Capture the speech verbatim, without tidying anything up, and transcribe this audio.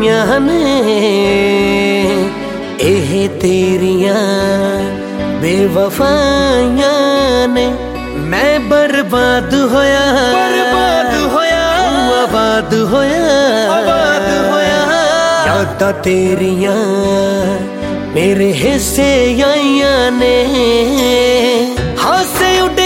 गईयां ने एह तेरियां बेवफाइयां ने। मैं बर्बाद होया बर्बाद होया आबाद होया आबाद होया। यादां तेरियां मेरे हिस्से आइयां ने हासे उड़े